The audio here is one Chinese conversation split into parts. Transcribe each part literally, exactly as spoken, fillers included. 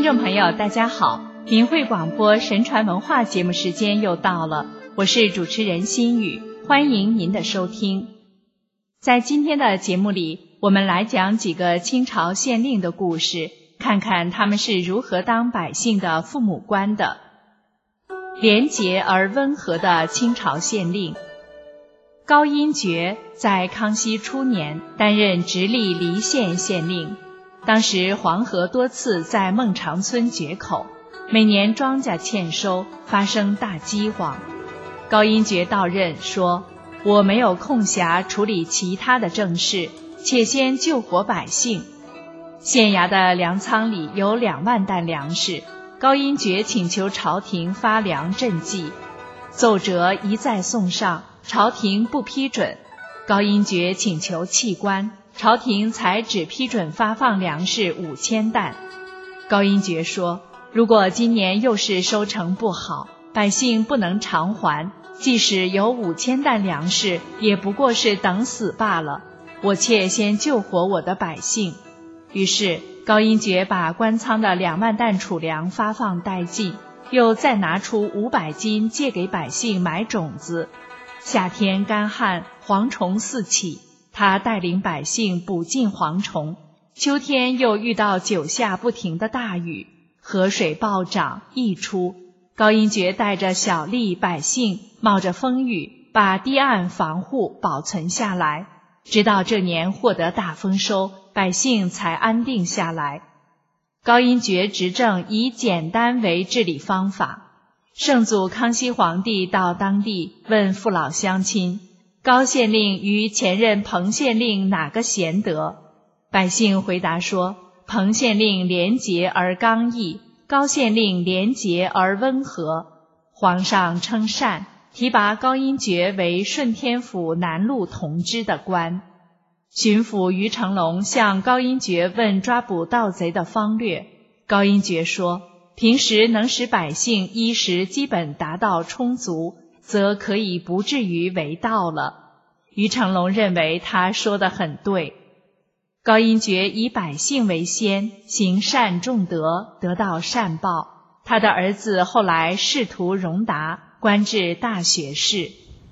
众朋友大家好，明慧广播神传文化节目时间又到了，我是主持人心雨，欢迎您的收听。在今天的节目里，我们来讲几个清朝县令的故事，看看他们是如何当百姓的父母官的。廉洁而温和的清朝县令高荫爵在康熙初年担任直隶黎县县令，当时黄河多次在孟尝村决口，每年庄稼欠收，发生大饥荒。高荫爵到任说，我没有空暇处理其他的政事，且先救活百姓。县衙的粮仓里有两万担粮食，高荫爵请求朝廷发粮赈济，奏折一再送上，朝廷不批准。高荫爵请求弃官，朝廷才只批准发放粮食五千担。高荫爵说，如果今年又是收成不好，百姓不能偿还，即使有五千担粮食，也不过是等死罢了，我妾先救活我的百姓。于是高荫爵把官仓的两万担储粮发放殆尽，又再拿出五百斤借给百姓买种子。夏天干旱，蝗虫四起，他带领百姓捕尽蝗虫。秋天又遇到九下不停的大雨，河水暴涨溢出，高荫爵带着小吏百姓冒着风雨，把堤岸防护保存下来，直到这年获得大丰收，百姓才安定下来。高荫爵执政以简单为治理方法。圣祖康熙皇帝到当地问父老乡亲，高县令与前任彭县令哪个贤德？百姓回答说，彭县令廉洁而刚毅，高县令廉洁而温和。皇上称善，提拔高荫爵为顺天府南路同知的官。巡抚于成龙向高荫爵问抓捕盗贼的方略，高荫爵说，平时能使百姓衣食基本达到充足，则可以不至于为盗了。于成龙认为他说得很对。高荫爵以百姓为先，行善重德，得到善报。他的儿子后来仕途荣达，官至大学士。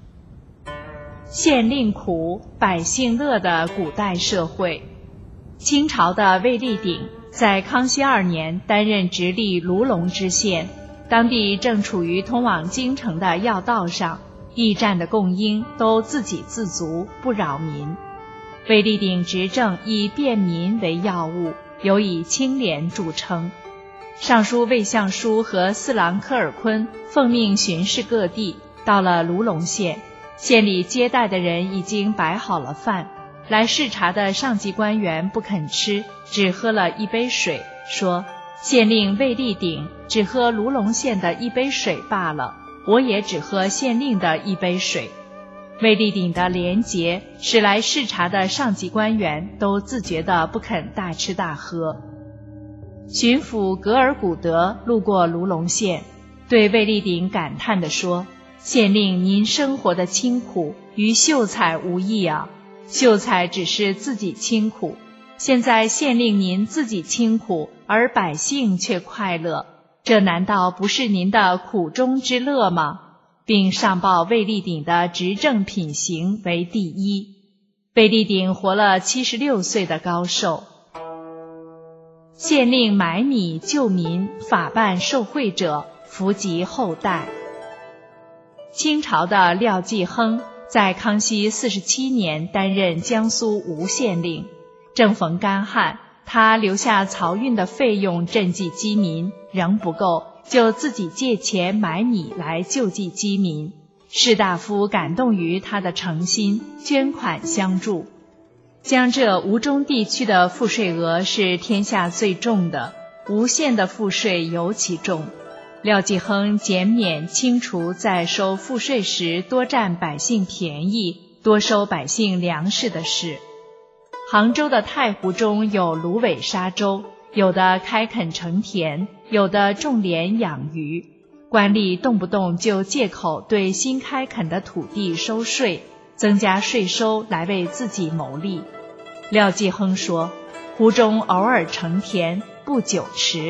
县令苦，百姓乐的古代社会。清朝的卫立鼎在康熙二年担任直隶卢龙知县，当地正处于通往京城的要道上，驿站的供应都自给自足，不扰民。卫立鼎执政以便民为要务，尤以清廉著称。尚书魏相书和四郎科尔坤奉命巡视各地，到了卢龙县，县里接待的人已经摆好了饭，来视察的上级官员不肯吃，只喝了一杯水，说，县令卫立鼎只喝卢龙县的一杯水罢了，我也只喝县令的一杯水。卫立鼎的廉洁使来视察的上级官员都自觉地不肯大吃大喝。巡抚格尔古德路过卢龙县，对卫立鼎感叹地说，县令您生活的清苦与秀才无异啊，秀才只是自己清苦，现在县令您自己清苦，而百姓却快乐，这难道不是您的苦中之乐吗？并上报卫立鼎的执政品行为第一。卫立鼎活了七十六岁的高寿。县令买米救民，法办受贿者，福及后代。清朝的廖继亨在康熙四十七年担任江苏吴县令，正逢干旱，他留下漕运的费用赈济饥民，仍不够，就自己借钱买米来救济饥民。士大夫感动于他的诚心，捐款相助。江浙吴中地区的赋税额是天下最重的，吴县的赋税尤其重。廖继亨减免清除在收赋税时多占百姓便宜，多收百姓粮食的事。杭州的太湖中有芦苇沙洲，有的开垦成田，有的种莲养鱼。官吏动不动就借口对新开垦的土地收税，增加税收来为自己谋利。廖继亨说，湖中偶尔成田，不久迟，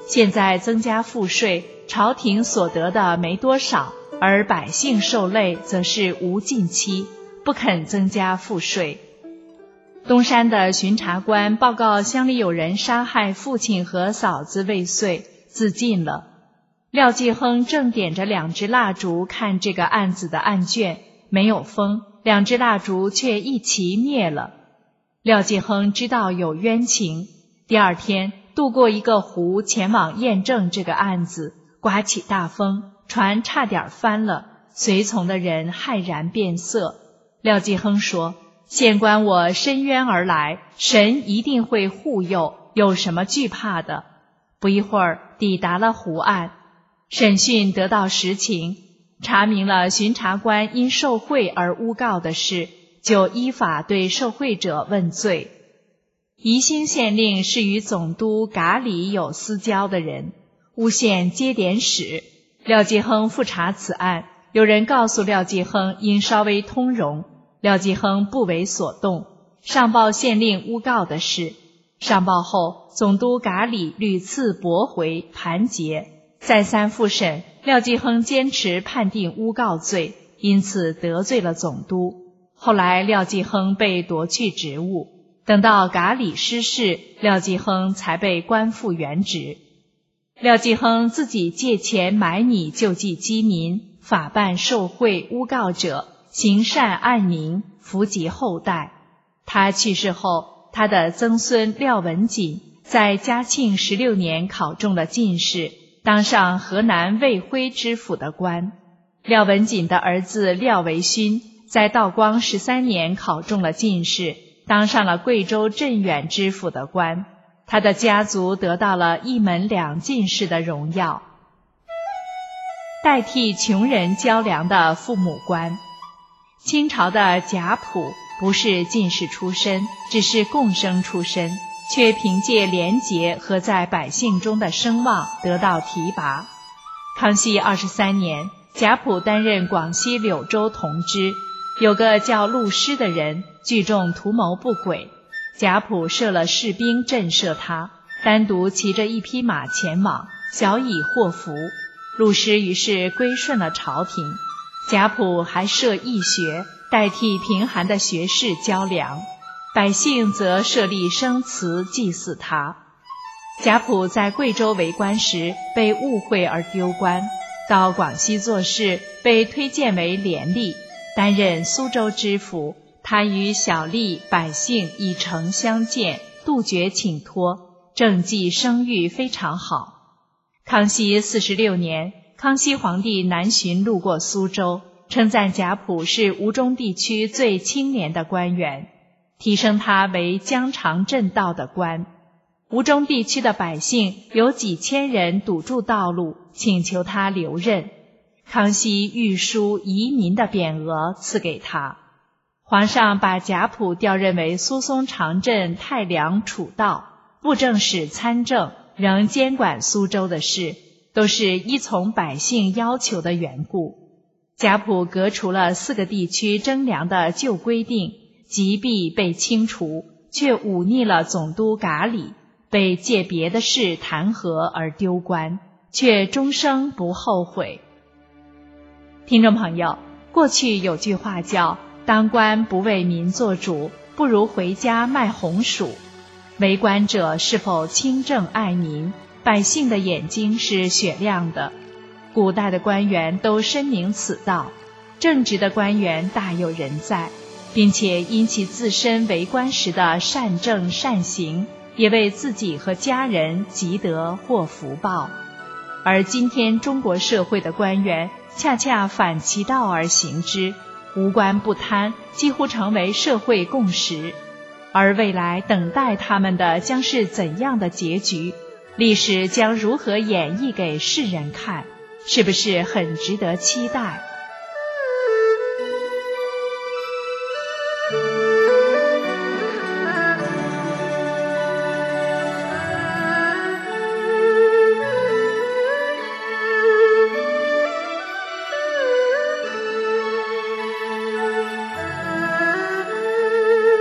现在增加赋税，朝廷所得的没多少，而百姓受累则是无尽期，不肯增加赋税。东山的巡查官报告乡里有人杀害父亲和嫂子未遂，自尽了。廖继亨正点着两支蜡烛看这个案子的案卷，没有风，两支蜡烛却一齐灭了。廖继亨知道有冤情，第二天渡过一个湖前往验证这个案子，刮起大风，船差点翻了，随从的人骇然变色。廖继亨说，县官我申冤而来，神一定会护佑，有什么惧怕的？不一会儿抵达了湖岸，审讯得到实情，查明了巡查官因受贿而诬告的事，就依法对受贿者问罪。宜兴县令是与总督嘎里有私交的人，诬陷接典使。廖继亨复查此案，有人告诉廖继亨应稍微通融，廖继亨不为所动，上报县令诬告的事。上报后，总督嘎里屡次驳回盘结，再三复审，廖继亨坚持判定诬告罪，因此得罪了总督。后来廖继亨被夺去职务，等到嘎里失势，廖继亨才被官复原职。廖继亨自己借钱买米救济饥民，法办受贿诬告者，行善爱民，福及后代。他去世后，他的曾孙廖文锦在嘉庆十六年考中了进士，当上河南卫徽知府的官。廖文锦的儿子廖维勋在道光十三年考中了进士，当上了贵州镇远知府的官。他的家族得到了一门两进士的荣耀。代替穷人交粮的父母官。清朝的贾普不是进士出身，只是贡生出身，却凭借廉洁和在百姓中的声望得到提拔。康熙二十三年，贾普担任广西柳州同知，有个叫陆师的人聚众图谋不轨，贾普设了士兵震慑他，单独骑着一匹马前往，小以祸福。陆师于是归顺了朝廷。贾普还设义学，代替贫寒的学士交粮，百姓则设立生祠祭祀他。贾普在贵州为官时被误会而丢官，到广西做事被推荐为廉吏，担任苏州知府。他与小吏百姓以诚相见，杜绝请托，政绩声誉非常好。康熙四十六年，康熙皇帝南巡路过苏州，称赞贾普是吴中地区最清廉的官员，提升他为江常镇道的官。吴中地区的百姓有几千人堵住道路，请求他留任。康熙御书移民的匾额赐给他。皇上把贾普调任为苏松长镇太良储道，布政使参政，仍监管苏州的事，都是依从百姓要求的缘故。贾普革除了四个地区征粮的旧规定，即必被清除，却忤逆了总督嘎里，被借别的事弹劾而丢官，却终生不后悔。听众朋友，过去有句话叫当官不为民做主，不如回家卖红薯。为官者是否清正爱民，百姓的眼睛是雪亮的。古代的官员都深明此道，正直的官员大有人在，并且因其自身为官时的善政善行，也为自己和家人积德获福报。而今天中国社会的官员恰恰反其道而行之，无官不贪几乎成为社会共识。而未来等待他们的将是怎样的结局？历史将如何演绎给世人看？是不是很值得期待？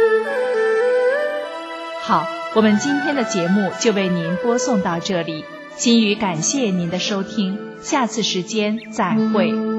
好，我们今天的节目就为您播送到这里。 心语感谢您的收听，下次时间再会。